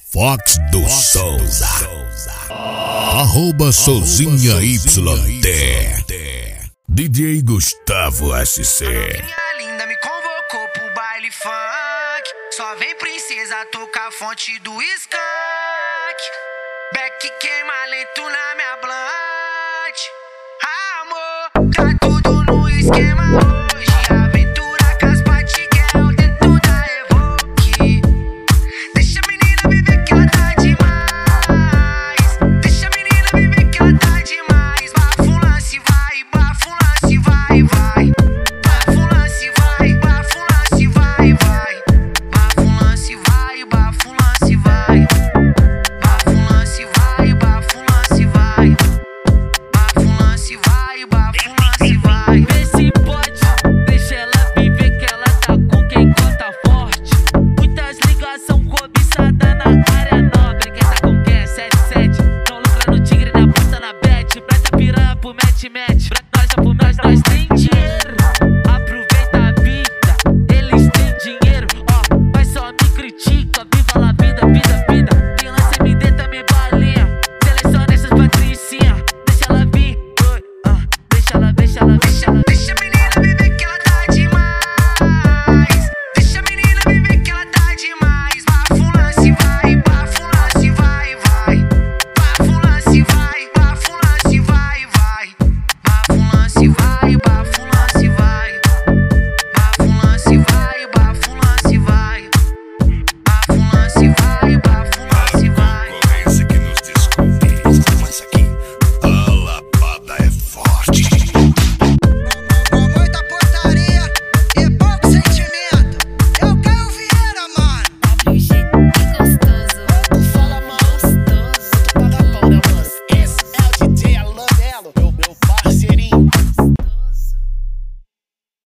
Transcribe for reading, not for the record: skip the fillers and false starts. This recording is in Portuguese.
Fox do Souza. Arroba Souzinha YT. DJ Gustavo SC. Minha linda me convocou pro baile funk. Só vem princesa tocar a fonte do skunk. Beck queima lento na minha blanca.